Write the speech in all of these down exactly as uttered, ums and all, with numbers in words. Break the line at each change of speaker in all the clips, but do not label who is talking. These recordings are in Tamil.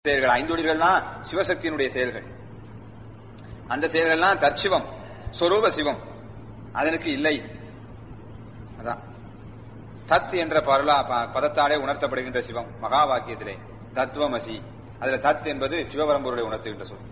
செயல்கள் ஐந்தொழில்கள்லாம் சிவசக்தியினுடைய செயல்கள். அந்த செயல்கள்லாம் தற்சிவம், சொரூப சிவம். அதற்கு இல்லை. அதான் தத் என்ற பரலா பதத்தாலே உணர்த்தப்படுகின்ற சிவம் மகா வாக்கியத்திலே தத்துவமசி. அதுல தத் என்பது சிவபரம்பொருளை உணர்த்துகின்ற சொல்.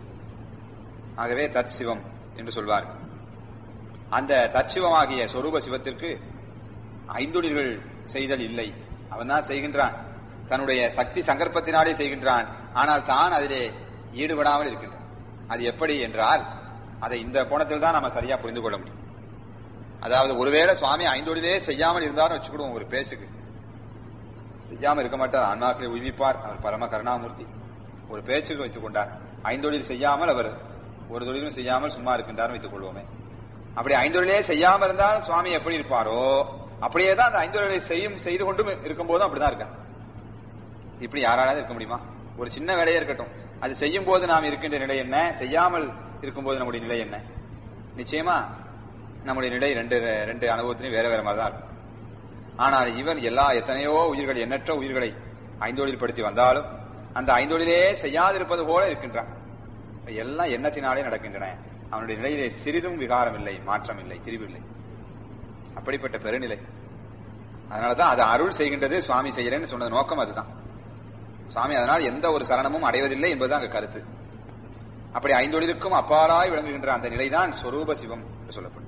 ஆகவே தத் சிவம் என்று சொல்வார்கள். அந்த தற்சிவமாகிய சொரூப சிவத்திற்கு ஐந்தொழில்கள் செய்தல் இல்லை. அவன் தான் செய்கின்றான், தன்னுடைய சக்தி சங்கற்பத்தினாலே செய்கின்றான். ஆனால் தான் அதிலே ஈடுபடாமல் இருக்கின்றான். அது எப்படி என்றால் அதை இந்த கோணத்தில் தான் நம்ம சரியா புரிந்து கொள்ள முடியும். அதாவது ஒருவேளை சுவாமி ஐந்தொழிலே செய்யாமல் இருந்தாலும் வச்சுக்கிடுவோம், ஒரு பேச்சுக்கு செய்யாமல் இருக்க மாட்டார், ஆன்மாக்களை உய்விப்பார், அவர் பரம கருணாமூர்த்தி. ஒரு பேச்சுக்கு வைத்துக் கொண்டார், ஐந்தொழில் செய்யாமல் அவர் ஒரு தொழிலும் செய்யாமல் சும்மா இருக்கின்றார் வைத்துக் கொள்வோமே. அப்படி ஐந்தொழிலே செய்யாமல் இருந்தால் சுவாமி எப்படி இருப்பாரோ அப்படியே தான் அந்த ஐந்தொழிலை செய்யும் செய்து கொண்டும் இருக்கும் போதும் அப்படிதான் இருக்கார். இப்படி யாராலும் இருக்க முடியுமா? ஒரு சின்ன வேலையே இருக்கட்டும், அது செய்யும் போது நாம் இருக்கின்ற நிலை என்ன, செய்யாமல் இருக்கும்போது நம்முடைய நிலை என்ன? நிச்சயமா நம்முடைய நிலை ரெண்டு ரெண்டு அனுபவத்திலையும் வேற வேற மாதிரி தான் இருக்கும். ஆனால் இவன் எல்லா எத்தனையோ உயிர்கள், எண்ணற்ற உயிர்களை ஐந்தொழில் படுத்தி வந்தாலும் அந்த ஐந்தொழிலே செய்யாதிருப்பது போல இருக்கின்றான். எல்லாம் எண்ணத்தினாலே நடக்கின்றன. அவனுடைய நிலையிலே சிறிதும் விகாரம் இல்லை, மாற்றம் இல்லை, திரிவில்லை. அப்படிப்பட்ட பெருநிலை. அதனாலதான் அது அருள் செய்கின்றது, சுவாமி செய்கிறேன்னு சொன்னது நோக்கம் அதுதான். சுவாமி அதனால் எந்த ஒரு சரணமும் அடைவதில்லை என்பதுதான் அங்க கருத்து. அப்படி ஐந்தொழிலுக்கும் அப்பாலாய் விளங்குகின்ற அந்த நிலைதான் சொரூப சிவம் என்று சொல்லப்படும்.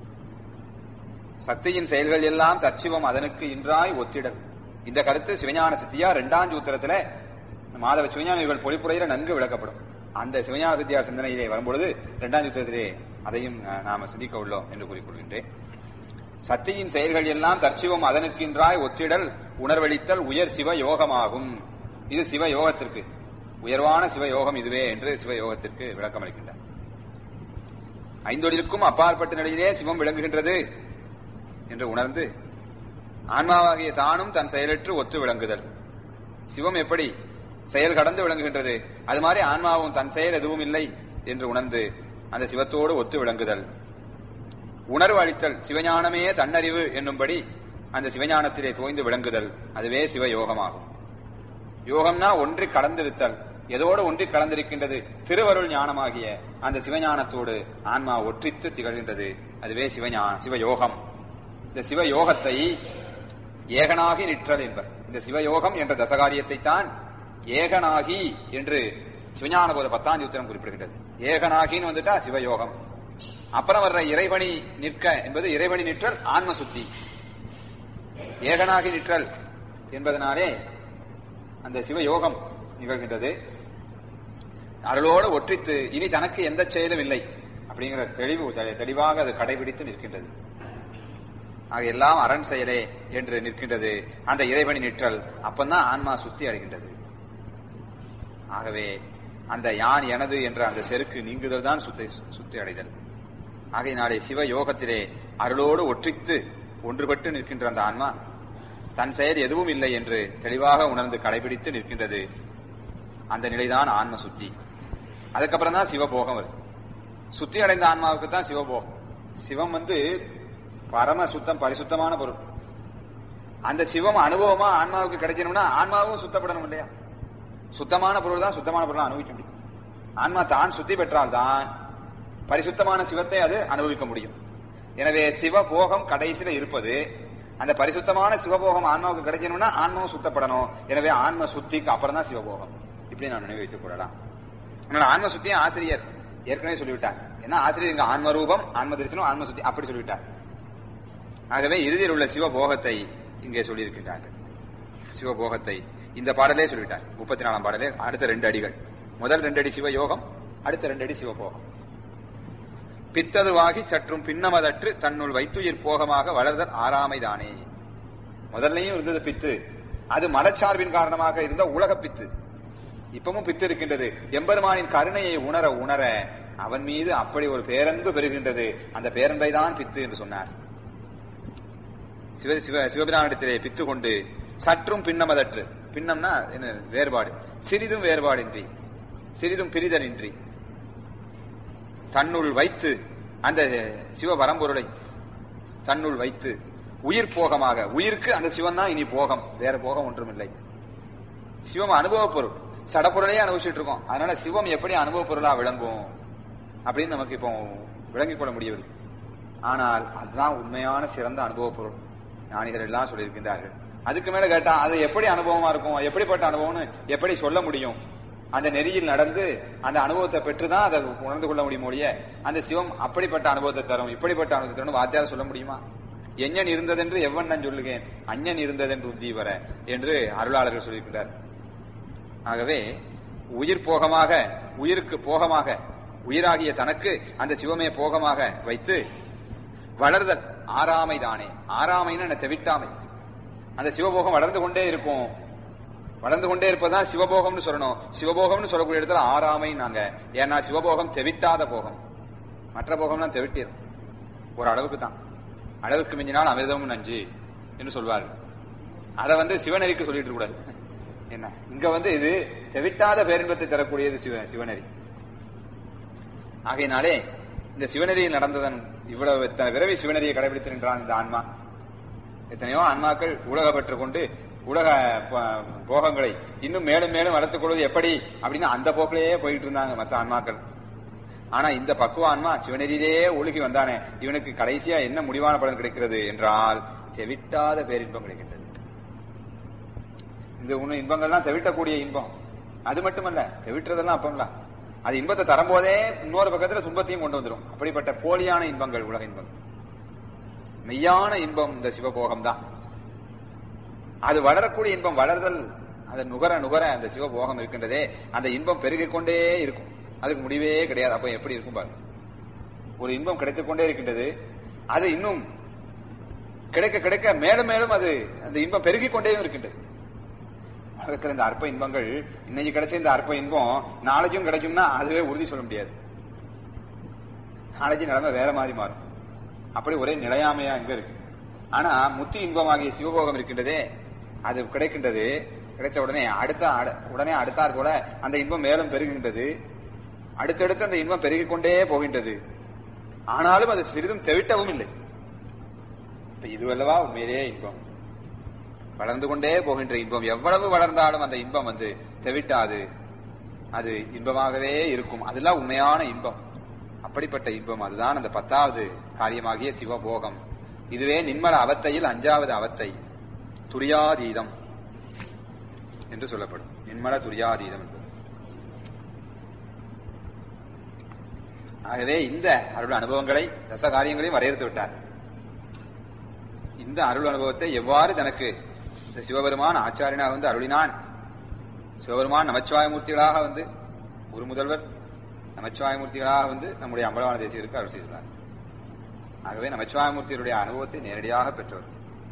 சக்தியின் செயல்கள் எல்லாம் தற்சிவம் அதனுக்கு இன்றாய் ஒத்திடல். இந்த கருத்து சிவஞான சித்தியா இரண்டாம் சூத்திரத்துல மாதவ சிவஞானிகள் பொழிப்புரையில நன்கு விளக்கப்படும். அந்த சிவஞான சித்தியார் சிந்தனையிலே வரும்பொழுது இரண்டாம் சூத்திரத்திலே அதையும் நாம சிந்திக்க உள்ளோம் என்று கூறிக்கொள்கின்றேன். சக்தியின் செயல்கள் எல்லாம் தற்சிவம் அதனுக்கின்றாய் ஒத்திடல் உணர்வளித்தல் உயர் சிவ யோகமாகும். இது சிவ யோகத்திற்கு உயர்வான சிவ யோகம் இதுவே என்று சிவ யோகத்திற்கு விளக்கம் அளிக்கின்றார். ஐந்தொழிலுக்கும் அப்பாற்பட்ட நிலையிலே சிவம் விளங்குகின்றது என்று உணர்ந்து ஆன்மாவாகிய தானும் தன் செயலற்று ஒத்து விளங்குதல். சிவம் எப்படி செயல் கடந்து விளங்குகின்றது, அது மாதிரி ஆன்மாவும் தன் செயல் எதுவும் இல்லை என்று உணர்ந்து அந்த சிவத்தோடு ஒத்து விளங்குதல். உணர்வு அளித்தல் சிவஞானமே தன்னறிவு என்னும்படி அந்த சிவஞானத்திலே தோய்ந்து விளங்குதல், அதுவே சிவ யோகமாகும். யோகம்னா ஒன்றி கலந்திருத்தல், எதோடு ஒன்றி கலந்திருக்கின்றது, திருவருள் ஞானமாகிய அந்த சிவஞானத்தோடு ஆன்மா ஒற்றித்து திகழ்கின்றது, அதுவே சிவஞான சிவயோகம். இந்த சிவயோகத்தை ஏகனாகி நிற்றல் என்பர். இந்த சிவயோகம் என்ற தசகாரியத்தை தான் ஏகனாகி என்று சிவஞான போத பத்தாம் சூத்திரம் குறிப்பிடுகின்றது. ஏகனாகின்னு வந்துட்டா சிவயோகம். அப்புறம் வர்ற இறைவனி நிற்க என்பது இறைவனி நிற்றல் ஆன்ம சுத்தி. ஏகனாகி நிற்றல் என்பதனாலே அந்த சிவயோகம் நிகழ்கின்றது. அருளோடு ஒற்றித்து இனி தனக்கு எந்த செயலும் இல்லை அப்படிங்கிற தெளிவு தெளிவாக அது கடைபிடித்து நிற்கின்றது. ஆக எல்லாம் அரண் செயலே என்று நிற்கின்றது அந்த இறைவனி நிற்றல். அப்பந்தான் ஆன்மா சுத்தி அடைகின்றது. ஆகவே அந்த யான் எனது என்ற அந்த செருக்கு நீங்குதல் தான் சுத்தி சுத்தி அடைதல். ஆகையினாலே சிவ யோகத்திலே அருளோடு ஒற்றித்து ஒன்றுபட்டு நிற்கின்ற அந்த ஆன்மா தன் செயல் எதுவும் இல்லை என்று தெளிவாக உணர்ந்து கடைபிடித்து நிற்கின்றது. அந்த நிலைதான் ஆன்ம சுத்தி. அதுக்கப்புறம் தான் சிவபோகம் வருது. சுத்தி அடைந்த ஆன்மாவுக்கு தான் சிவபோகம். சிவம் வந்து பரம சுத்தம், பரிசுத்தமான பொருள். அந்த சிவம் அனுபவமா ஆன்மாவுக்கு கிடைக்கணும்னா ஆன்மாவும் சுத்தப்படணும் இல்லையா? சுத்தமான பொருள் தான் சுத்தமான பொருள் அனுபவிக்க முடியும். ஆன்மா தான் சுத்தி பெற்றால் தான் பரிசுத்தமான சிவத்தை அது அனுபவிக்க முடியும். எனவே சிவபோகம் கடைசியில இருப்பது. அந்த பரிசுத்தமான சிவபோகம் ஆன்மாவுக்கு கிடைக்கணும்னா ஆன்மாவும் சுத்தப்படணும். எனவே ஆன்ம சுத்திக்கு அப்புறம் தான் சிவபோகம். இப்படி நான் நினைவு வைத்துக் கொள்ளலாம். அதனால ஆன்ம சுத்தியும் ஆசிரியர் ஏற்கனவே சொல்லிவிட்டார். ஏன்னா ஆசிரியர் இங்க ஆன்ம ரூபம், ஆன்ம தரிசனம், ஆன்ம சுத்தி அப்படி சொல்லிவிட்டார். ஆகவே இறுதியில் உள்ள சிவபோகத்தை இங்கே சொல்லியிருக்கின்றார்கள். சிவபோகத்தை இந்த பாடலே சொல்லிவிட்டார். முப்பத்தி நாலாம் பாடலே அடுத்த ரெண்டு அடிகள். முதல் ரெண்டு அடி சிவயோகம், அடுத்த ரெண்டு அடி சிவபோகம். பித்ததுவாகி சற்றும் பின்னமதற்று தன்னுள் வைத்துயிர் போகமாக வளர்தல் ஆறாமைதானே. முதல்லையும் இருந்தது பித்து, அது மனச்சார்பின் காரணமாக இருந்த உலக பித்து. இப்பவும் பித்து இருக்கின்றது. எம்பெருமானின் கருணையை உணர உணர அவன் மீது அப்படி ஒரு பேரன்பு பெறுகின்றது. அந்த பேரன்பை தான் பித்து என்று சொன்னார். சிவ சிவ சிவபிரானிடத்திலே பித்து கொண்டு சற்றும் பின்னமதற்று, பின்னம்னா என்ன வேறுபாடு, சிறிதும் வேறுபாடின்றி, சிறிதும் பிரிதலின்றி தன்னுள் வைத்து அந்த சிவ பரம்பொருளை தன்னுள் வைத்து உயிர் போகமாக, உயிருக்கு அந்த சிவன் தான் இனி போகம், வேற போகம் ஒன்றும் இல்லை. சிவம் அனுபவ பொருள். சடப்பொருளையே அனுபவிச்சுட்டு இருக்கோம். அதனால சிவம் எப்படி அனுபவ பொருளா விளங்கும் அப்படின்னு நமக்கு இப்போ விளங்கிக் கொள்ள முடியவில்லை. ஆனால் அதுதான் உண்மையான சிறந்த அனுபவ பொருள் ஞானிகள் எல்லாம் சொல்லியிருக்கின்றார்கள். அதுக்கு மேல கேட்டா அது எப்படி அனுபவமா இருக்கும், எப்படிப்பட்ட அனுபவம்னு எப்படி சொல்ல முடியும்? அந்த நெறியில் நடந்து அந்த அனுபவத்தை பெற்றுதான் அதை உணர்ந்து கொள்ள முடியும் ஒழிய அந்த சிவம் அப்படிப்பட்ட அனுபவத்தை தரும் இப்படிப்பட்ட அனுபவத்தை தரும் வாத்தியார சொல்ல முடியுமா? எஞ்ஞன் இருந்ததென்று எவ்வன் நான் சொல்லுகிறேன், அஞ்ஞன் இருந்ததென்று உந்தி வர என்று அருளாளர்கள் சொல்லியிருக்கிறார். ஆகவே உயிர் போகமாக, உயிருக்கு போகமாக, உயிராகிய தனக்கு அந்த சிவமே போகமாக வைத்து வளர்தல் ஆறாமை தானே. ஆறாமைன்னு தெவிட்டாமை. அந்த சிவபோகம் வளர்ந்து கொண்டே இருக்கும். வளர்ந்து கொண்டே இருப்பதுதான் சிவபோகம்னு சொல்லணும். சிவபோகம்னு சொல்லக்கூடிய இடத்துல ஆறாமை நாங்க. ஏன்னா சிவபோகம் தெவிட்டாத போகம். மற்ற போகம்லாம் தெவிட்டிரும் ஒரு அளவுக்கு தான். அளவுக்கு மிஞ்சினால் அமிர்தமும் நஞ்சு என்று சொல்வார்கள். அதை வந்து சிவநெறிக்கு சொல்லிட்டு கூடாது. என்ன இங்க வந்து இது தெவிட்டாத பேரின்பத்தை தரக்கூடியது சிவ சிவநெறி. ஆகையினாலே இந்த சிவநெறியில் நடந்ததன் இவ்வளவு விரைவி சிவநெறியை கடைபிடித்திருக்கிறான் இந்த ஆன்மா. எத்தனையோ ஆன்மாக்கள் உலக பெற்றுக் கொண்டு உலக போகங்களை இன்னும் மேலும் மேலும் வளர்த்துக் கொள்வது எப்படி அப்படின்னு அந்த போக்கிலேயே போயிட்டு இருந்தாங்க மற்ற ஆன்மாக்கள். ஆனா இந்த பக்குவ ஆன்மா சிவநெறியிலேயே ஒழுகி வந்தானே, இவனுக்கு கடைசியா என்ன முடிவான பலன் கிடைக்கிறது என்றால் தெவிட்டாத பேரின்பம் கிடைக்கின்றது. இந்த உன்ன இன்பங்கள்லாம் தெவிட்டக்கூடிய இன்பம். அது மட்டுமல்ல, தெவிட்டுறதெல்லாம் அப்பங்களா அது இன்பத்தை தரும்போதே இன்னொரு பக்கத்துல துன்பத்தையும் கொண்டு வந்துடும். அப்படிப்பட்ட போலியான இன்பங்கள் உலக இன்பங்கள். மெய்யான இன்பம் இந்த சிவபோகம் தான். அது வளரக்கூடிய இன்பம். வளர்தல் அது நுகர நுகர அந்த சிவபோகம் இருக்கின்றதே அந்த இன்பம் பெருகிக் கொண்டே இருக்கும். அதுக்கு முடிவே கிடையாது. அப்ப எப்படி இருக்கும் பாருங்க. ஒரு இன்பம் கிடைத்துக் கொண்டே இருக்கின்றது. அது இன்னும் கிடைக்க கிடைக்க மேலும் மேலும் அது அந்த இன்பம் பெருகிக் கொண்டே இருக்கின்றது. உலகத்தில் இந்த அற்ப இன்பங்கள் இன்னைக்கு கிடைச்ச இந்த அற்ப இன்பம் நாளைக்கும் கிடைக்கும்னா அதுவே உறுதி சொல்ல முடியாது. நாளைக்கு நிலைமை வேற மாதிரி மாறும். அப்படி ஒரே நிலையாமையா இங்க இருக்கு. ஆனா முத்தி இன்பமாகிய சிவபோகம் இருக்கின்றதே அது கிடைக்கின்றது. கிடைத்த உடனே அடுத்த உடனே அடுத்தாற் போல அந்த இன்பம் மேலும் பெருகின்றது. அடுத்தடுத்து அந்த இன்பம் பெருகிக் கொண்டே போகின்றது. ஆனாலும் அது சிறிதும் தெவிட்டவும் இல்லை. இப்ப இதுவல்லவா உண்மையிலேயே இன்பம். வளர்ந்து கொண்டே போகின்ற இன்பம். எவ்வளவு வளர்ந்தாலும் அந்த இன்பம் வந்து தெவிட்டாது. அது இன்பமாகவே இருக்கும். அதெல்லாம் உண்மையான இன்பம். அப்படிப்பட்ட இன்பம் அதுதான் அந்த பத்தாவது காரியமாகிய சிவபோகம். இதுவே நின்மல அவத்தையில் அஞ்சாவது அவத்தை துரியாதீதம் என்று சொல்லப்படும். நின்மல துரியாதீதம் என்பது. ஆகவே இந்த அருள் அனுபவங்களை தச காரியங்களையும் வரையறுத்து விட்டார். இந்த அருள் அனுபவத்தை எவ்வாறு தனக்கு இந்த சிவபெருமான் ஆச்சாரியனாக வந்து அருளினான். சிவபெருமான் நமச்சிவாயமூர்த்திகளாக வந்து ஒரு முதல்வர் நமச்சிவாயமூர்த்திகளாக வந்து நம்முடைய அம்பலவான தேசியருக்கு அருள் செய்துள்ளார். ஆகவே நமச்சிவாயமூர்த்தியுடைய அனுபவத்தை நேரடியாக பெற்றவர்.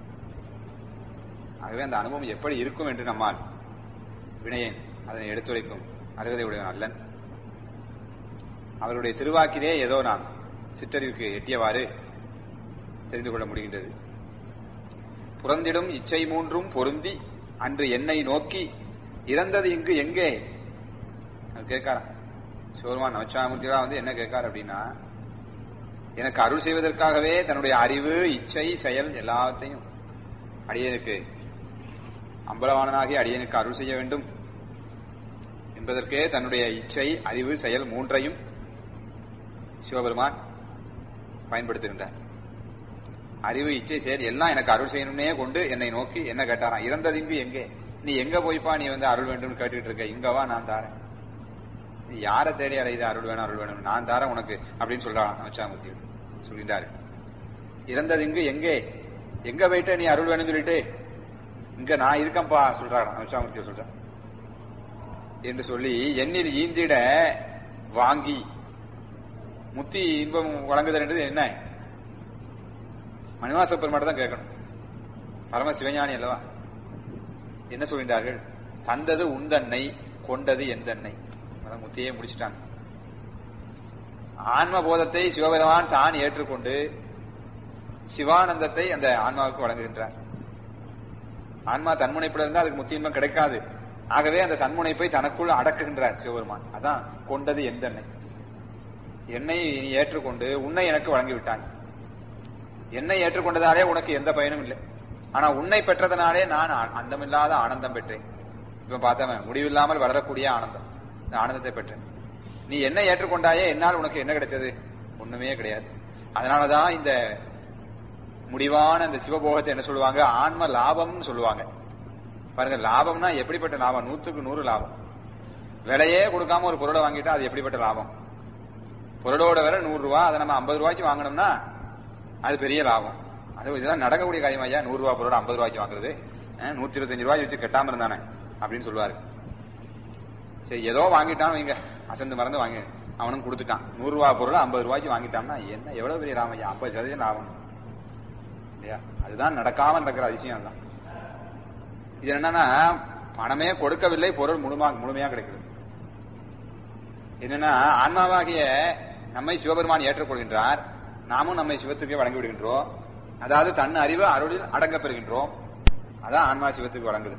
ஆகவே அந்த அனுபவம் எப்படி இருக்கும் என்று நம்மால் வினையேன் அதனை எடுத்துரைக்கும் அருகதை உடைய அல்லன். அவருடைய திருவாக்கிலே ஏதோ நாம் சிற்றறிவுக்கு எட்டியவாறு தெரிந்து கொள்ள முடிகின்றது. புறந்திடும் இச்சை மூன்றும் பொருந்தி அன்று என்னை நோக்கி இறந்தது இங்கு எங்கே கேட்காராம். சிவபெருமான் நமச்சிவாயமூர்த்திகளா வந்து என்ன கேட்கார் அப்படின்னா, எனக்கு அருள் செய்வதற்காகவே தன்னுடைய அறிவு இச்சை செயல் எல்லாத்தையும் அடியனுக்கு அம்பலவாணனாகி அடியனுக்கு அருள் செய்ய வேண்டும் என்பதற்கே தன்னுடைய இச்சை அறிவு செயல் மூன்றையும் சிவபெருமான் பயன்படுத்துகின்றார். அறிவு இச்சை செயல் எல்லாம் எனக்கு அருள் செய்யணும்னே கொண்டு என்னை நோக்கி என்ன கேட்டாராம், இறந்ததிங்கு எங்கே, நீ எங்க போய்ப்பா நீ வந்து அருள் வேண்டும் கேட்டுட்டு இருக்க, இங்கவா நான் தாரேன், நீ யாரை தேடி அடையுது அருள் வேணும் அருள் வேணும் நான் தாரேன் உனக்கு அப்படின்னு சொல்றான் நமச்சிவாயமூர்த்தி சொல்கின்றாரு. இறந்ததிங்கு எங்கே, எங்க போயிட்டு நீ அருள் வேணும்னு சொல்லிட்டு இங்க நான் இருக்கேன்பா சொல்றான் நமச்சிவாயமூர்த்தி சொல்றான் என்று சொல்லி எண்ணில் ஈந்திட வாங்கி முத்தி இன்பம் வழங்குதல் என்றது என்ன, மணிவாச பெருமாட்ட தான் கேட்கணும். பரம சிவஞானி அல்லவா. என்ன சொல்கின்றார்கள், தந்தது உந்தன்னை கொண்டது எந்தன்னை. முத்தியே முடிச்சுட்டாங்க. ஆன்ம போதத்தை சிவபெருமான் தான் ஏற்றுக்கொண்டு சிவானந்தத்தை அந்த ஆன்மாவுக்கு வழங்குகின்றார். ஆன்மா தன்முனைப்புல இருந்தா அதுக்கு முத்தி இன்பம் கிடைக்காது. ஆகவே அந்த தன்முனைப்பை தனக்குள் அடக்குகின்றார் சிவபெருமான். அதான் கொண்டது எந்தன்னை, என்னை நீ ஏற்றுக்கொண்டு உன்னை எனக்கு வழங்கிவிட்டான். என்னை ஏற்றுக்கொண்டதாலே உனக்கு எந்த பயனும் இல்லை, ஆனா உன்னை பெற்றதனாலே நான் அந்தமில்லாத ஆனந்தம் பெற்றேன். இப்ப பார்த்தவன் முடிவில்லாமல் வளரக்கூடிய ஆனந்தம், இந்த ஆனந்தத்தை பெற்ற நீ என்ன ஏற்றுக்கொண்டாயே, என்னால் உனக்கு என்ன கிடைத்தது? ஒண்ணுமே கிடையாது. அதனாலதான் இந்த முடிவான இந்த சிவபோகத்தை என்ன சொல்லுவாங்க, ஆன்ம லாபம்னு சொல்லுவாங்க. பாருங்க, லாபம்னா எப்படிப்பட்ட லாபம்? நூத்துக்கு நூறு லாபம். விலையே கொடுக்காம ஒரு பொருளை வாங்கிட்டா அது எப்படிப்பட்ட லாபம்? பொருளோட விலை நூறு ரூபாய், அதை நம்ம ஐம்பது ரூபாய்க்கு வாங்கணும்னா அது பெரிய லாபம். அது இதெல்லாம் நடக்கக்கூடிய காரியம் ஐயா. நூறு ரூபாய் பொருளோட ஐம்பது ரூபாய்க்கு வாங்குறது, நூத்தி இருபத்தஞ்சு ரூபாய் வச்சு கட்டாம இருந்தானே அப்படின்னு சொல்லுவாரு. சரி, ஏதோ வாங்கிட்டான் வைங்க, அசந்து மறந்து வாங்கி அவனும் கொடுத்துட்டான். நூறு ரூபாய் பொருளை ஐம்பது ரூபாய்க்கு வாங்கிட்டான்னா என்ன எவ்வளவு பெரிய லாபம் ஐயா? ஐம்பது சதவீதம் லாபம் இல்லையா? அதுதான் நடக்காம நடக்கிற அதிசயம் தான். இது என்னன்னா, பணமே கொடுக்கவில்லை, பொருள் முழுமா முழுமையா கிடைக்கிறது. என்னன்னா, ஆன்மாவாகிய நம்மை சிவபெருமான் ஏற்றுக்கொள்கின்றார், நாமும் நம்மை சிவத்துக்கு வழங்கி விடுகின்றோம். அதாவது தன் அறிவு அருளில் அடங்க பெறுகின்றோம். அதான் ஆன்மா சிவத்துக்கு வழங்குது.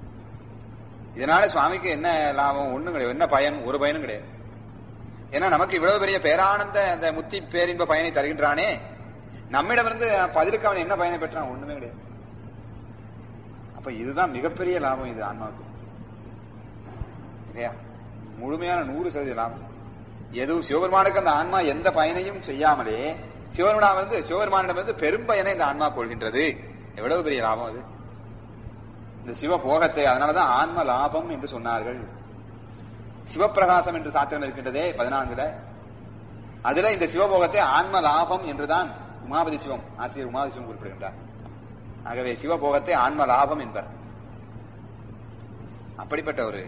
இதனால சுவாமிக்கு என்ன லாபம்? ஒண்ணும் கிடையாது. என்ன பயன்? ஒரு பயனும் கிடையாது. ஏன்னா நமக்கு இவ்வளவு பெரிய பேரானந்த அந்த முத்தி பேரின்ப பயனை தருகின்றானே, நம்மிடமிருந்து பதிலுக்கு அவன் என்ன பயனை பெற்றான்? ஒண்ணுமே கிடையாது. அப்ப இதுதான் மிகப்பெரிய லாபம் இது ஆன்மாவுக்கு இல்லையா? முழுமையான நூறு சதவீத லாபம். எதுவும் சிவபெருமானுக்கு அந்த ஆன்மா எந்த பயனையும் செய்யாமலே சிவபெருமான் வந்து சிவபெருமானிடம் வந்து பெரும் பயனை இந்த ஆன்மா கொள்கின்றது. எவ்வளவு பெரிய லாபம் அது, இந்த சிவ போகத்தை. அதனாலதான் ஆன்ம லாபம் என்று சொன்னார்கள். சிவப்பிரகாசம் என்று சாத்திரம் இருக்கின்றதே பதினான்குல, அதுல இந்த சிவபோகத்தை ஆன்ம லாபம் என்றுதான் உமாபதி சிவம் ஆசிரியர் உமாபதி சிவம் குறிப்பிடுகின்றார். ஆகவே சிவபோகத்தை ஆன்ம லாபம் என்பர். அப்படிப்பட்ட ஒரு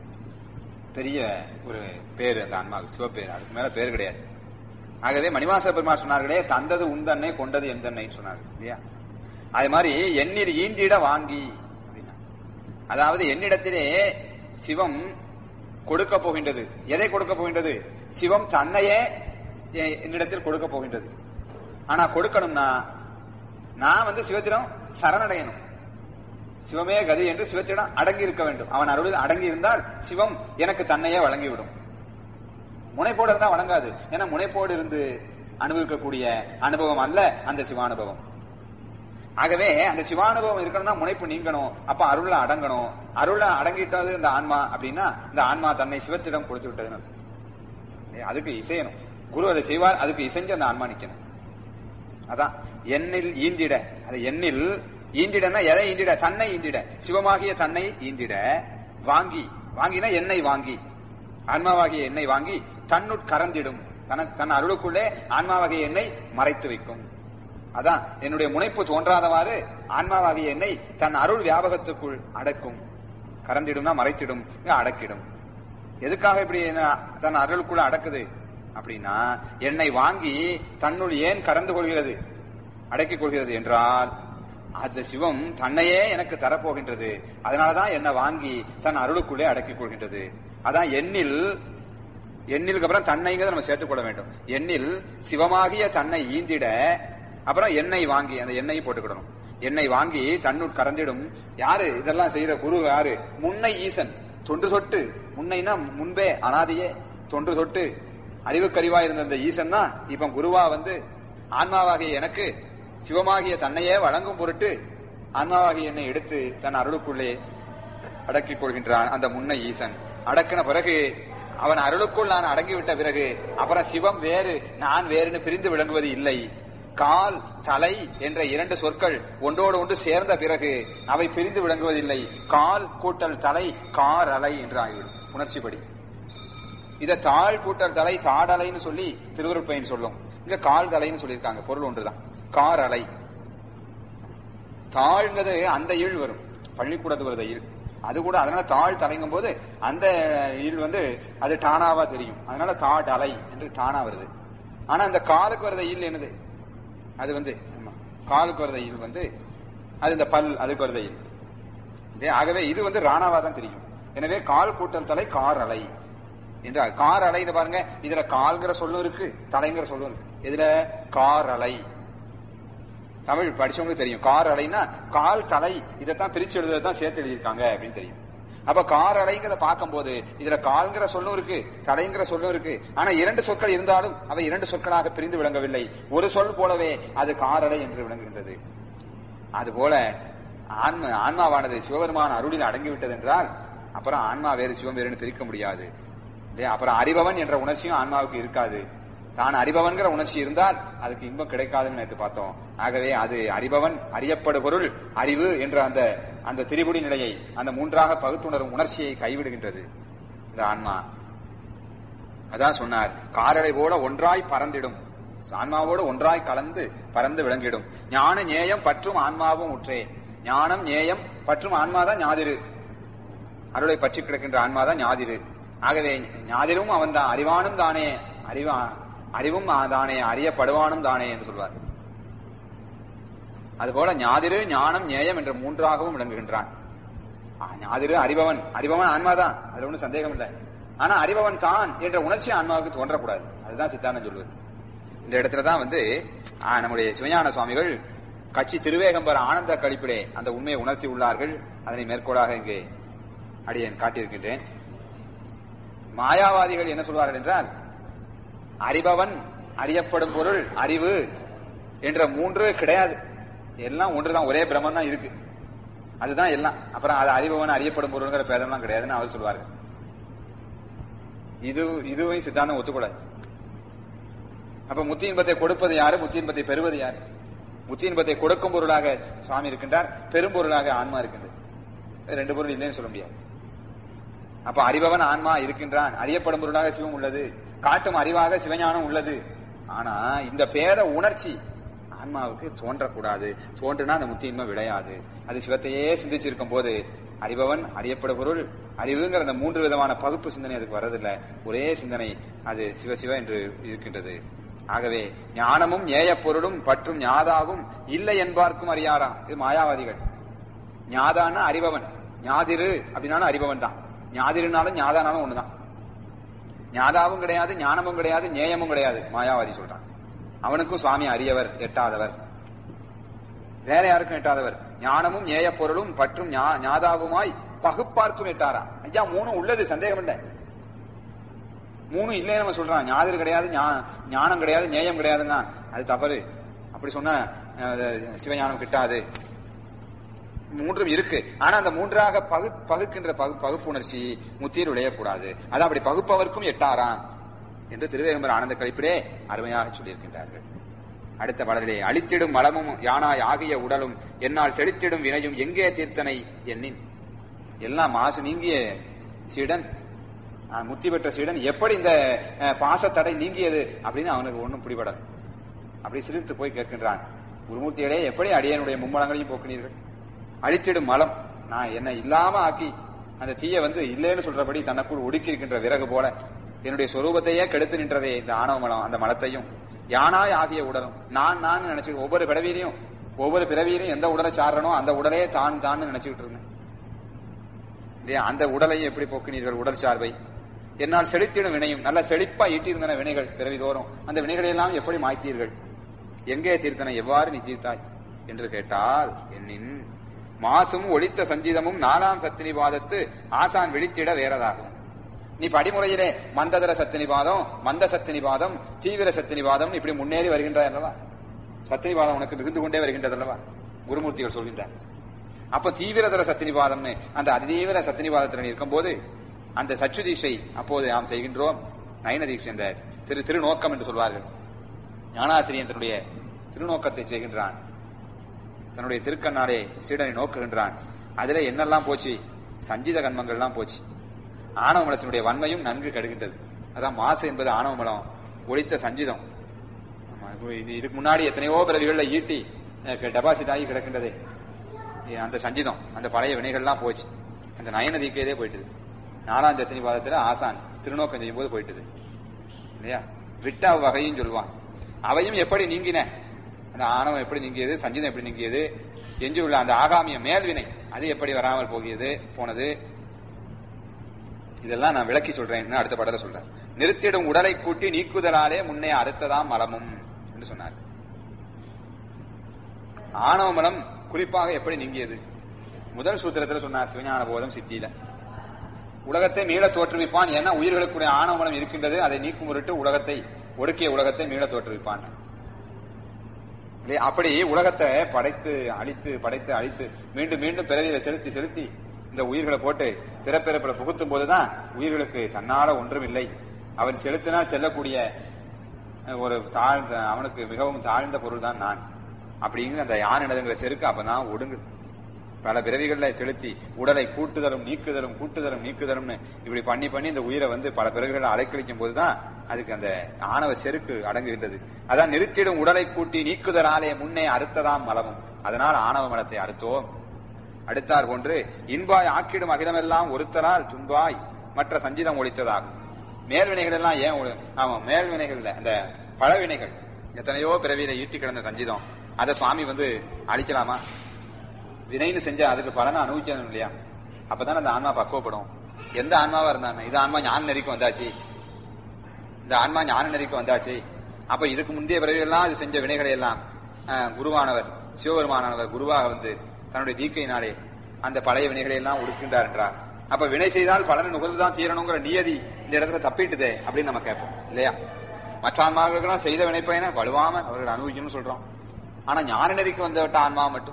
பெரிய ஒரு பேரு அந்த ஆன்மாவுக்கு, சிவப்பேர். அதுக்கு மேல பேர் கிடையாது. ஆகவே மணிவாச பெருமாள் சொன்னார்களே, தந்தது உந்தன்னை கொண்டது எந்தன்னை சொன்னார்கள் இல்லையா? அது மாதிரி எண்ணில் ஈந்திட வாங்கி அப்படின்னா, அதாவது என்னிடத்திலே சிவம் கொடுக்க போகின்றது. எதை கொடுக்க போகின்றது? சிவம் தன்னையே என்னிடத்தில் கொடுக்க போகின்றது. ஆனா கொடுக்கணும்னா நான் வந்து சிவத்திடம் சரணடையணும். சிவமே கதி என்று சிவத்திடம் அடங்கி இருக்க வேண்டும். அவன் அருளில் அடங்கி இருந்தால் சிவம் எனக்கு தன்னையே வழங்கிவிடும். முனைப்போடு இருந்தா வழங்காது. ஏன்னா முனைப்போடு இருந்து அனுபவிக்கக்கூடிய அனுபவம் அல்ல அந்த சிவானுபவம். ஆகவே அந்த சிவானுபவம் இருக்கணும்னா முனைப்பு நீங்கணும். அப்ப அருள அடங்கணும். அருள அடங்கிட்டது இந்த ஆன்மா அப்படின்னா இந்த ஆன்மா தன்னை சிவத்திடம் கொடுத்து விட்டதுன்னு அர்த்தம். அதுக்கு இசையணும். குரு அதை செய்வார், அதுக்கு இசைஞ்சு அந்த ஆன்மா நிக்கணும். அதான் எண்ணில் ஈந்திட. அது எண்ணில் ஈந்திடன்னா எதை ஈந்திட? தன்னை ஈந்திட, சிவமாகிய தன்னை ஈந்திட வாங்கி. வாங்கினா எண்ணெய் வாங்கி, ஆன்மாவாகிய எண்ணெய் வாங்கி தன்னுட் கறந்திடும். தனக்கு தன் அருளுக்குள்ளே ஆன்மாவாகிய எண்ணெய் மறைத்து வைக்கும். அதான் என்னுடைய முனைப்பு தோன்றாதவாறு ஆன்மாவாகிய எண்ணெய் தன் அருள் வியாபகத்துக்குள் அடக்கும். கறந்திடும்னா மறைத்திடும், அடக்கிடும். எதுக்காக இப்படி தன் அருளுக்குள்ள அடக்குது அப்படின்னா, எண்ணெய் வாங்கி தன்னுள் ஏன் கறந்து கொள்கிறது, அடக்கிக் கொள்கிறது என்றால், அந்த சிவம் தன்னையே எனக்கு தரப்போகின்றது. அதனாலதான் என்னை வாங்கி தன் அருளுக்குள்ளே அடக்கிக் கொள்கின்றது. அதான் எண்ணில், எண்ணிலுக்கு அப்புறம் தன்னைங்கிறத நம்ம சேர்த்துக்கொள்ள வேண்டும். எண்ணில் சிவமாகிய தன்னை ஈந்திட, அப்புறம் எண்ணெய் வாங்கி, அந்த எண்ணெயை போட்டுக்கிடணும். எண்ணெய் வாங்கி தன்னுள் கறந்திடும். யாரு இதெல்லாம் செய்யற? குரு. யாரு? முன்னை ஈசன். தொன்று சொட்டு, முன்னைனா முன்பே அனாதியே, தொன்று சொட்டு அறிவுக்கறிவா இருந்த அந்த ஈசன் தான் இப்ப குருவா வந்து ஆன்மாவாகிய எனக்கு சிவமாகிய தன்னையே வழங்கும் பொருட்டு ஆன்மாவாகிய என்னை எடுத்து தன் அருளுக்குள்ளே அடக்கிக் கொள்கின்றான். அந்த முன்னை ஈசன் அடக்கின பிறகு, அவன் அருளுக்குள் நான் அடங்கிவிட்ட பிறகு, அப்புறம் சிவம் வேறு நான் வேறுன்னு பிரிந்து விளங்குவது இல்லை. கால் தலை என்ற இரண்டு சொற்கள் ஒன்றோடு ஒன்று சேர்ந்த பிறகு அவை பிரிந்து விளங்குவதில்லை. கால் கூட்டல் தலை கார் அலை என்று ஆகிவிடும் உணர்ச்சிப்படி. இத தாழ் கூட்டல் தலை தாடலைன்னு சொல்லி திருவருட்பயன் சொல்லும். இங்க கால் தலைன்னு சொல்லியிருக்காங்க. பொருள் ஒன்றுதான். கார் அலை. தாழ்ங்கிறது அந்த ஈழ் வரும், பள்ளிக்கூடத்து வருத ஈழ். அது கூட அதனால தாழ் தலைங்கும் போது அந்த ஈழ் வந்து அது டானாவா தெரியும். அதனால தாட் அலை என்று டானா வருது. ஆனா அந்த காலுக்கு வருத ஈழ் என்னது? அது வந்து காலுக்கு வருத ஈழ் வந்து அது இந்த பல், அதுக்கு வருத ஈழ். ஆகவே இது வந்து ராணாவா தான் தெரியும். எனவே கால் கூட்டல் தலை கார் அலை என்று. கார் அலை பாருங்க, இதுல கால்கிற சொல்லும் இருக்கு, தலைங்கிற சொல்லும் இருக்கு. இதுல கார் அலை. தமிழ் படிச்சவங்களுக்கு தெரியும். கார் அலைன்னா கால் தலை, இதைத்தான் பிரிச்சு எழுதுறதுதான் சேர்த்து எழுதியிருக்காங்க அப்படின்னு தெரியும். அப்ப கார் அலைங்கிறத பார்க்கும் போது இதுல கால்கிற சொல்லும் இருக்கு, தலைங்கிற சொல்லும் இருக்கு. ஆனா இரண்டு சொற்கள் இருந்தாலும் அவை இரண்டு சொற்களாக பிரிந்து விளங்கவில்லை. ஒரு சொல் போலவே அது கார் அலை என்று விளங்குகின்றது. அதுபோல ஆன்ம ஆன்மாவானது சிவபெருமான அருளில் அடங்கிவிட்டது என்றால் அப்புறம் ஆன்மா வேறு சிவம் வேறுன்னு பிரிக்க முடியாது இல்லையா? அப்புறம் அறிபவன் என்ற உணர்ச்சியும் ஆன்மாவுக்கு இருக்காது. தான் அறிபவன்கிற உணர்ச்சி இருந்தால் அதுக்கு இன்பம் கிடைக்காதுன்னு நேற்று பார்த்தோம். ஆகவே அது அறிபவன், அறியப்படு பொருள், அறிவு என்ற அந்த அந்த திரிபுடி நிலையை, அந்த மூன்றாக பகுத்துணரும் உணர்ச்சியை கைவிடுகின்றது இந்த ஆன்மா. அதான் சொன்னார், காரடை போல ஒன்றாய் பறந்திடும், ஆன்மாவோடு ஒன்றாய் கலந்து பறந்து விளங்கிடும். ஞான நேயம் பற்றும் ஆன்மாவும் உற்றே. ஞானம் நேயம் பற்றும் ஆன்மாதான் ஞாதிரு, அருளை பற்றி கிடக்கின்ற ஆன்மாதான் ஞாதிரு. ஆகவே ஞாதிரும் அவன் தான், அறிவானும் தானே, அறிவா அறிவும் தானே, அறியப்படுவானும் தானே என்று சொல்வார். அதுபோல ஞாதிரு ஞானம் நேயம் என்ற மூன்றாகவும் விளங்குகின்றான். ஞாதிரு அறிபவன், அறிபவன் ஆன்மாதான், அதுல ஒன்றும் சந்தேகம் இல்லை. ஆனா அறிபவன் தான் என்ற உணர்ச்சி ஆன்மாவுக்கு தோன்றக்கூடாது. அதுதான் சித்தாந்தம் சொல்வது. இந்த இடத்துலதான் வந்து நம்முடைய சிவஞான சுவாமிகள் கட்சி திருவேகம்பர் ஆனந்த கழிப்பிலே அந்த உண்மையை உணர்த்தி உள்ளார்கள். அதனை மேற்கோளாக இங்கே அடியேன் காட்டியிருக்கின்றேன். மாயாவாதிகள் என்ன சொல்வார்கள் என்றால், அறிபவன், அறியப்படும் பொருள், அறிவு என்ற மூன்று கிடையாது, எல்லாம் ஒன்றுதான், ஒரே பிரம்மன் தான் இருக்கு, அதுதான் எல்லாம். அப்புறம் அது அறிபவன் அறியப்படும் பொருள்ங்கிற பேதம்லாம் கிடையாதுன்னு அவர் சொல்வார்கள். இது இதுவும் சித்தாந்தம் ஒத்துக்கூடாது. அப்ப முத்தி இன்பத்தை கொடுப்பது யாரு, முத்தி இன்பத்தை பெறுவது யாரு? முத்தி இன்பத்தை கொடுக்கும் பொருளாக சுவாமி இருக்கின்றார், பெரும் பொருளாக ஆன்மா இருக்கின்றது. ரெண்டு பொருள் இல்லைன்னு சொல்ல முடியாது. அப்ப அறிபவன் ஆன்மா இருக்கின்றான், அறியப்படும் பொருளாக சிவம் உள்ளது, காட்டும் அறிவாக சிவஞானம் உள்ளது. ஆனா இந்த பேத உணர்ச்சி ஆன்மாவுக்கு தோன்றக்கூடாது. தோன்றுனா அந்த முத்தி இன்பம் விளையாது. அது சிவத்தையே சிந்திச்சிருக்கும் போது அறிபவன், அறியப்படும் பொருள், அறிவுங்கிற அந்த மூன்று விதமான பகுப்பு சிந்தனை அதுக்கு வரதில்லை. ஒரே சிந்தனை அது சிவ சிவ என்று இருக்கின்றது. ஆகவே ஞானமும் நேய பொருளும் பற்றும் ஞாதாவும் இல்லை என்பார்க்கும் அறியாராம். இது மாயாவாதிகள். ஞாதான்னா அறிபவன், ஞாதிரு அப்படின்னாலும் அறிபவன் தான், ஞாதிருனாலும் ஞாதானாலும் ஒண்ணுதான். ஞாதாவும் கிடையாது, ஞானமும் கிடையாது, நேயமும் கிடையாது மாயாவாதி சொல்றான். அவனுக்கும் சுவாமி அறியவர், எட்டாதவர், வேற யாருக்கும் எட்டாதவர். ஞானமும் நேய பொருளும் பற்றும் ஞாதாவுமாய் பகுப்பார்க்கும் எட்டாரா. ஐயா மூணும் உள்ளது, சந்தேகம் இல்லை. மூணும் இல்லைன்னு நம்ம சொல்றான். ஞாதிரு கிடையாது, ஞானம் கிடையாது, நேயம் கிடையாதுங்க, அது தவறு. அப்படி சொன்ன சிவஞானம் கிட்டாது. மூன்றும் இருக்கு. ஆனா அந்த மூன்றாக பகு பகுக்கின்ற பகுப்புணர்ச்சி முத்தியில் விளையக்கூடாது. அது அப்படி பகுப்பவர்க்கும் எட்டாராம் என்று திருவேகம்பர் ஆனந்த கழிப்பிலே அருமையாக சொல்லியிருக்கின்றார்கள். அடுத்த பாடலிலே, அழித்திடும் மலமும் யானாய் ஆகிய உடலும் என்னால் செழித்திடும் வினையும் எங்கே தீர்த்தனை எண்ணின். எல்லாம் மாசு நீங்கிய சீடன், முத்தி பெற்ற சீடன் எப்படி இந்த பாசத்தடை நீங்கியது அப்படின்னு அவனுக்கு ஒன்னும் பிடிபடாது. அப்படி சிரித்து போய் கேட்கின்றான், குருமூர்த்திகளே எப்படி அடியனுடைய மும்மலங்களையும் போக்கினீர்கள்? அழித்திடும் மலம், நான் என்ன இல்லாம ஆக்கி அந்த தீய வந்து இல்லைன்னு சொல்றபடி தனக்குள் ஒடுக்கி இருக்கின்ற விறகு போல என்னுடைய சொரூபத்தையே கெடுத்து நின்றதே இந்த ஆணவ மலம். அந்த மலத்தையும் யானாய் ஆகிய உடலும், நான் நான் நினைச்சு ஒவ்வொரு பிறவியிலையும் ஒவ்வொரு பிறவியிலையும் எந்த உடலை சாடுறனோ அந்த உடலே தான் தான் நினைச்சுக்கிட்டு இருந்தேன் இல்லையா? அந்த உடலையும் எப்படி போக்கினீர்கள்? உடல் சார்பை என்னால் செழித்திடும் வினையும், நல்ல செழிப்பா ஈட்டியிருந்தன வினைகள் பிறவிதோறும், அந்த வினைகளை எல்லாம் எப்படி மாய்த்தீர்கள்? எங்கே தீர்த்தனை, எவ்வாறு நீ தீர்த்தாய் என்று கேட்டால், என்னின் மாசும் ஒளித்த சஞ்சீதமும் நாலாம் சத்தினிபாதத்து ஆசான் விழித்திட வேறதாகும். நீ படிமுறையிலே மந்ததர சத்தினிபாதம், மந்த சத்தினிபாதம், தீவிர சத்தினிபாதம் இப்படி முன்னேறி வருகின்றாய் அல்லவா? சத்தினிபாதம் உனக்கு மிகுந்து கொண்டே வருகின்றது அல்லவா குருமூர்த்திகள் சொல்கின்றார். அப்ப தீவிரதர சத்தினிபாதம்னு அந்த அதிதீவிர சத்தினிபாதத்தில் இருக்கும் போது அந்த சச்சு தீட்சை அப்போது நாம் செய்கின்றோம். நயன தீட்சை, இந்த திரு திருநோக்கம் என்று சொல்வார்கள். ஞானாசிரியன் தன்னுடைய திருநோக்கத்தை செய்கின்றான், தன்னுடைய திருக்கண்ணாலே சீடனை நோக்குகின்றான். அதுல என்னெல்லாம் போச்சு? சஞ்சித கண்மங்கள்லாம் போச்சு. ஆணவ மலத்தினுடைய வன்மையும் நன்கு கெடுகின்றது. அதான் மாசு என்பது ஆணவ மலம், ஒழித்த சஞ்சிதம். இதுக்கு முன்னாடி எத்தனையோ பிறவிகள்ல ஈட்டி டெபாசிட் ஆகி கிடக்கின்றதே அந்த சஞ்சிதம், அந்த பழைய வினைகள்லாம் போச்சு. அந்த நயன தீக்கையதே போயிட்டுது. நாலாம் சத்தினி பாதத்துல ஆசான் திருநோக்கம் செய்யும் போது போயிட்டுது இல்லையா? விட்டா வகையும் சொல்லுவான். அவையும் எப்படி நீங்கின, அந்த ஆணவம் எப்படி நீங்கியது, சஞ்சிதம் எப்படி நீங்கியது, எஞ்சி உள்ள அந்த ஆகாமிய மேல்வினை அது எப்படி வராமல் போகியது போனது, இதெல்லாம் நான் விளக்கி சொல்றேன். அடுத்த படத்தை சொல்றேன். நிறுத்திடும் உடலை கூட்டி நீக்குதலாலே முன்னே அறுத்ததாம் மலமும் என்று சொன்னார். ஆணவ மலம் குறிப்பாக எப்படி நீங்கியது? முதல் சூத்திரத்தில் சொன்னார் சிவஞான போதம் சித்தியில. உலகத்தை மீள தோற்றுவிப்பான். ஏன்னா உயிர்களுக்குடைய ஆணவ மலம் இருக்கின்றது, அதை நீக்கும் முறிட்டு உலகத்தை ஒடுக்கிய உலகத்தை மீள தோற்றுவிப்பான். அப்படி உலகத்தை படைத்து அழித்து படைத்து அழித்து மீண்டும் மீண்டும் பிறவியில செலுத்தி செலுத்தி இந்த உயிர்களை போட்டு பிறப்பிறப்பில புகுத்தும் போதுதான் உயிர்களுக்கு தன்னால ஒன்றும் இல்லை, அவன் செலுத்தினா செல்லக்கூடிய ஒரு தாழ்ந்த, அவனுக்கு மிகவும் தாழ்ந்த பொருள் தான் நான் அப்படிங்கிற அந்த யானிடங்கிற செருக்கு அப்பதான் ஒடுங்கு. பல பிறவிகள்ல செலுத்தி உடலை கூட்டுதலும் நீக்குதலும் கூட்டுதலும் நீக்குதலும்னு இப்படி பண்ணி பண்ணி இந்த உயிரை வந்து பல பிறவிகளை அலைக்கழிக்கும் போதுதான் அதுக்கு அந்த ஆணவ செருக்கு அடங்குகின்றது. அதான் நிறுத்திடும் உடலை கூட்டி நீக்குதலாலே முன்னே அறுத்ததாம் மலமும், அதனால் ஆணவ மலத்தை அறுத்தோம். அடுத்தார் போன்று இன்பாய் ஆக்கிடும் அகிலமெல்லாம் ஒருத்தரால் துன்பாய் மற்ற சஞ்சிதம் ஒழித்ததாகும். மேல்வினைகள் எல்லாம் ஏன் ஆமா மேல்வினைகள்ல அந்த பழவினைகள் எத்தனையோ பிறவியில ஈட்டி கிடந்த சஞ்சிதம் அதை சுவாமி வந்து அழிக்கலாமா? வினைன்னு செஞ்சா அதுக்கு பலனை அனுபவிக்கணும் இல்லையா? அப்பதானே அந்த ஆன்மா பக்குவப்படும். எந்த ஆன்மாவா இருந்தாங்க, இது ஆன்மா ஞான நெறிக்கு வந்தாச்சு, இந்த ஆன்மா ஞான நெறிக்கு வந்தாச்சு. அப்ப இதுக்கு முந்தைய பிறவியெல்லாம் இது செஞ்ச வினைகளை எல்லாம் குருவானவர் சிவபெருமானவர் குருவாக வந்து தன்னுடைய தீக்கையினாலே அந்த பழைய வினைகளை எல்லாம் ஒடுக்கின்றார் என்றார். அப்ப வினை செய்தால் பலனை நுகர்ந்துதான் தீரணுங்கிற நியதி இந்த இடத்துல தப்பிட்டுதே அப்படின்னு நம்ம கேட்போம் இல்லையா? மற்ற ஆன்மாக்களுக்கெல்லாம் செய்த வினைப்பயனை வலுவாம அவர்கள் அனுபவிக்கணும்னு சொல்றோம். ஆனா ஞான நெறிக்கு வந்துவிட்ட ஆன்மா மட்டும்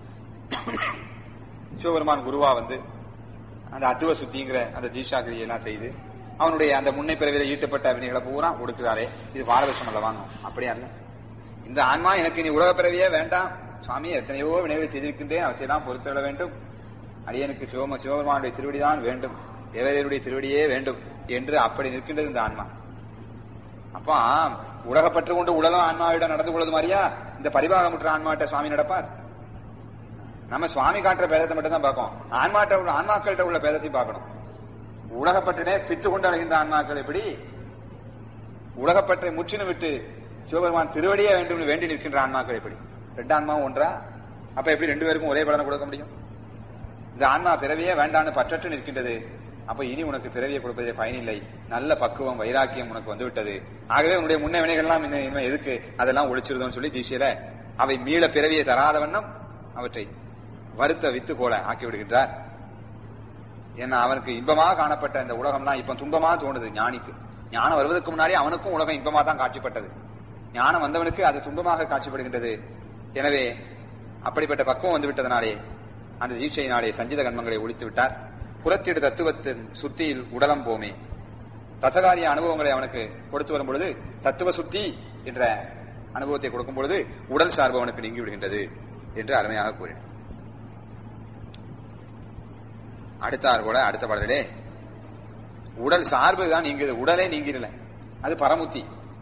சிவபெருமான் குருவா வந்து அந்த அத்துவ சுத்திங்கிற அந்த தீஷாகிரியை எல்லாம் செய்து அவனுடைய அந்த முன்னை பிறவில ஈட்டுப்பட்ட வினைகளை பூரா ஒடுக்குறாரே, இது பாரபட்சம் அல்ல வாங்க. அப்படியா இல்ல, இந்த ஆன்மா எனக்கு நீ உலக பிறவியே வேண்டாம் சுவாமி, எத்தனையோ வினைகளை செய்திருக்கின்றேன், அவற்றையெல்லாம் பொறுத்துவிட வேண்டும், அடியனுக்கு சிவம சிவபெருமானுடைய திருவடிதான் வேண்டும், தேவதையுடைய திருவடியே வேண்டும் என்று அப்படி நிற்கின்றது இந்த ஆன்மா. அப்ப உலகப்பற்று கொண்டு உலகம் ஆன்மாவிடம் நடந்து கொள்வது மாதிரியா இந்த பரிபாகமுற்ற ஆன்மாட்ட சுவாமி நடப்பார்? நம்ம சுவாமி காட்டுற பேதத்தை மட்டும் தான் பார்க்கணும், ஆன்மாட்ட உள்ள ஆன்மாக்கள்கிட்ட உள்ள பேதத்தையும் பார்க்கணும். உலகப்பற்றினே பித்து கொண்டு அடைகின்ற ஆன்மாக்கள் எப்படி உலகப்பற்றை முற்றிலும் விட்டு சிவபெருமான் திருவடியே வேண்டும் வேண்டி நிற்கின்ற ஆன்மாக்கள் எப்படி? ரெண்டு ஆன்மாவும் ஒன்றா? அப்ப எப்படி ரெண்டு பேருக்கும் ஒரே பலனை கொடுக்க முடியும்? இந்த ஆன்மா பிறவியே வேண்டான்னு பற்றற்று நிற்கின்றது. அப்ப இனி உனக்கு பிறவியை கொடுப்பதே பயனில்லை, நல்ல பக்குவம் வைராக்கியம் உனக்கு வந்து விட்டது, ஆகவே உன்னுடைய முன்ன வினைகள்லாம் இன்னும் எதுக்கு, அதெல்லாம் ஒழிச்சிருதோன்னு சொல்லி தீசியில அவை மீள பிறவியை தராத வண்ணம் அவற்றை வருத்த வித்து போல ஆக்கி விடுகின்றார். ஏன்னா அவனுக்கு இன்பமாக காணப்பட்ட இந்த உலகம்லாம் இப்ப துன்பமா தோணுது ஞானிக்கு. ஞானம் வருவதற்கு முன்னாடி அவனுக்கும் உலகம் இன்பமா தான் காட்சிப்பட்டது, ஞானம் வந்தவனுக்கு அது துன்பமாக காட்சிப்படுகின்றது. எனவே அப்படிப்பட்ட பக்குவம் வந்து விட்டதனாலே அந்த தீட்சையினாலே சஞ்சித கர்மங்களை ஒழித்து விட்டார். புறத்திடு தத்துவத்தின் சுத்தியில் உடலம் போமே, தசகாரிய அனுபவங்களை அவனுக்கு கொடுத்து வரும் பொழுது தத்துவ சுத்தி என்ற அனுபவத்தை கொடுக்கும் பொழுது உடல் சார்பு அவனுக்கு நீங்கி விடுகின்றது என்று அருமையாக கூறினார். அடுத்தார் போல அடுத்த பாடலே உடல் சார்பு தான் நீங்குது, உடலே நீங்கிடல, அது பரமுத்தி.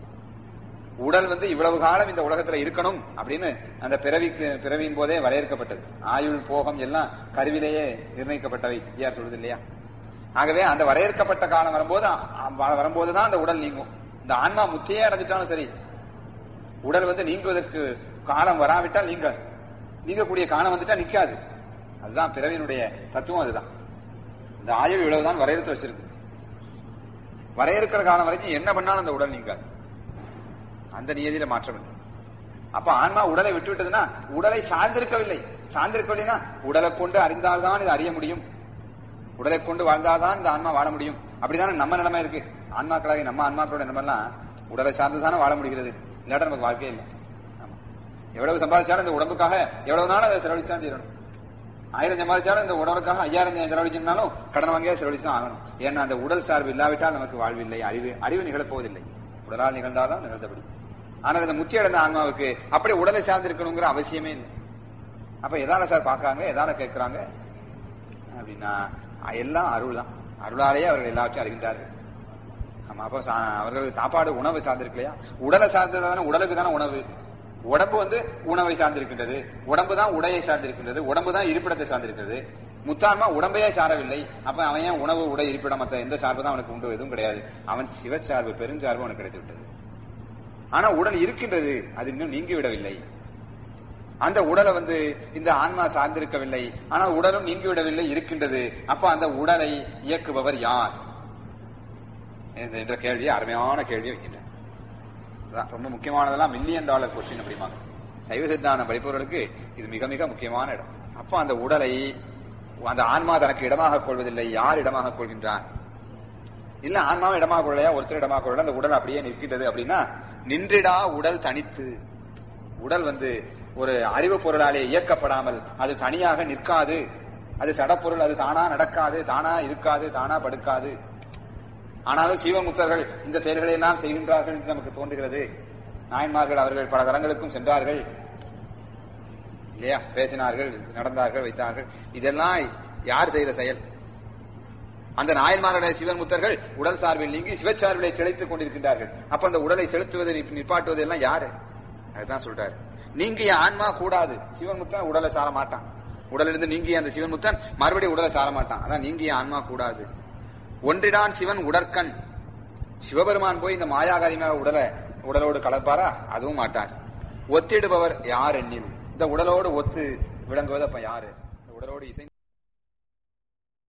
உடல் வந்து இவ்வளவு காலம் இந்த உலகத்துல இருக்கணும் அப்படின்னு அந்த பிறவிக்கு பிறவியின் போதே வரையறுக்கப்பட்டது. ஆயுள் போகம் எல்லாம் கருவிலேயே நிர்ணயிக்கப்பட்டவை யார் சொல்றது இல்லையா? ஆகவே அந்த வரையறுக்கப்பட்ட காலம் வரும்போது வரும்போதுதான் அந்த உடல் நீங்கும். இந்த ஆன்மா முத்தியே அடைஞ்சிட்டாலும் சரி, உடல் வந்து நீங்குவதற்கு காலம் வராவிட்டால் நீங்க நீங்கக்கூடிய காலம் வந்துட்டா நிக்காது. அதுதான் பிறவியினுடைய தத்துவம். அதுதான் இந்த ஆயுள் இவ்வளவுதான் வரையறுத்து வச்சிருக்கு. வரையறுக்கிற காலம் வரைக்கும் என்ன பண்ணாலும் அந்த உடல் நீங்காது, அந்த நியதியில மாற்றம் இல்லை. அப்ப ஆன்மா உடலை விட்டு விட்டதுன்னா உடலை சார்ந்திருக்கவில்லை. சார்ந்திருக்கவில்லைன்னா உடலை கொண்டு அறிந்தால்தான் இது அறிய முடியும், உடலை கொண்டு வாழ்ந்தால்தான் இந்த ஆன்மா வாழ முடியும். அப்படிதானே நம்ம நிலைமை இருக்கு. ஆன்மாக்களாகி நம்ம ஆன்மாக்களோட நிலைமெல்லாம் உடலை சார்ந்துதானே வாழ முடிகிறது, இல்லாட்ட நமக்கு வாழ்க்கையே இல்லை. எவ்வளவு சம்பாதிச்சாலும் இந்த உடம்புக்காக எவ்வளவு நாள் அதை செலவழித்தான் தீரணும். ஆயிரம் சம்பாதிச்சாலும் இந்த உடலுக்காக ஐயாயிரம் செலவழிச்சுனாலும் கடன் வாங்கியா செலவழிச்சுதான் ஆகணும். ஏன்னா அந்த உடல் சார்பு இல்லாவிட்டால் நமக்கு வாழ்வில்லை, அறிவு அறிவு நிகழப்போவதில்லை. உடலால் நிகழ்ந்தாதான் நிகழ்ந்தபடி. ஆனால் இந்த முத்தி அடைந்த ஆன்மாவுக்கு அப்படி உடலை சார்ந்திருக்கணுங்கிற அவசியமே இல்லை. அப்ப எதால சார் பாக்காங்க, எதால கேட்கிறாங்க அப்படின்னா எல்லாம் அருள் தான். அருளாலேயே அவர்கள் எல்லாவற்றையும் அறிகின்றார்கள். ஆமா, அப்ப அவர்களுக்கு சாப்பாடு உணவு சார்ந்திருக்கு இல்லையா? உடலை சார்ந்ததான உடலுக்கு தானே உணவு. உடம்பு வந்து உணவை சார்ந்திருக்கின்றது, உடம்பு தான் உடையை சார்ந்திருக்கின்றது, உடம்பு தான் இருப்பிடத்தை சார்ந்திருக்கிறது. முத்தான்மா உடம்பையே சாரவில்லை. அப்ப அவன் ஏன் உணவு உடை இருப்பிடம் மற்ற எந்த சார்பு தான் அவனுக்கு உண்டு? எதுவும் கிடையாது. அவன் சிவச்சார்பு பெருஞ்சார்பு அவனுக்கு கிடைத்து விட்டது. ஆனா உடல் இருக்கின்றது, அது இன்னும் நீங்கி விடவில்லை. அந்த உடலை வந்து இந்த ஆன்மா சார்ந்திருக்கவில்லை, ஆனால் உடலும் நீங்கிவிடவில்லை, இருக்கின்றது. அப்ப அந்த உடலை இயக்குபவர் யார் என்ற கேள்வியை, அருமையான கேள்வி வைக்கின்றனர். ரொம்ப முக்கியமானதெல்லாம் மில்லியன் டாலர் கொஸ்டின் அப்படிமா. சைவ சித்தாந்தம் படிப்பவர்களுக்கு இது மிக மிக முக்கியமான இடம். அப்ப அந்த உடலை அந்த ஆன்மா தனக்கு இடமாக கொள்வதில்லை. யார் இடமாக கொள்கின்றான்? இல்ல ஆன்மாவும் இடமாக கொள்ளையா, ஒருத்தர் இடமாக கொள்ள அந்த உடல் அப்படியே நிற்கின்றது அப்படின்னா நின்றிடா உடல் தனித்து. உடல் வந்து ஒரு அறிவு பொருளாலே இயக்கப்படாமல் அது தனியாக நிற்காது. அது சடப்பொருள், அது தானா நடக்காது, தானா இருக்காது, தானா படுக்காது. ஆனாலும் சீவன்முத்தர்கள் இந்த செயல்களை எல்லாம் செய்கின்றார்கள் என்று நமக்கு தோன்றுகிறது. நாயன்மார்கள் அவர்கள் பல தலங்களுக்கும் சென்றார்கள் இல்லையா, பேசினார்கள், நடந்தார்கள், வைத்தார்கள். இதெல்லாம் யார் செய்த செயல்? அந்த நாயன்மார்களுடைய சிவன்முத்தர்கள் உடல் சார்பில் நீங்கி சிவச்சார்பிலை திளைத்துக் கொண்டிருக்கின்றார்கள். அப்ப அந்த உடலை செலுத்துவது நிப்பாட்டுவது எல்லாம் யாரு? அதுதான் சொல்றாரு. நீங்கிய ஆன்மா கூடாது. சிவன்முத்தன் உடலை சார மாட்டான். உடலிருந்து நீங்கிய அந்த சிவன்முத்தன் மறுபடியும் உடலை சார மாட்டான். அதான் நீங்கிய ஆன்மா கூடாது. ஒன்றிடான் சிவன் உடற்கண். சிவபெருமான் போய் இந்த மாயாகாரியமாக உடலை உடலோடு கலப்பாரா? அதுவும் மாட்டார். ஒத்திடுபவர் யார் எண்ணில்? இந்த உடலோடு ஒத்து விளங்குவது அப்ப யாரு? இந்த உடலோடு இசை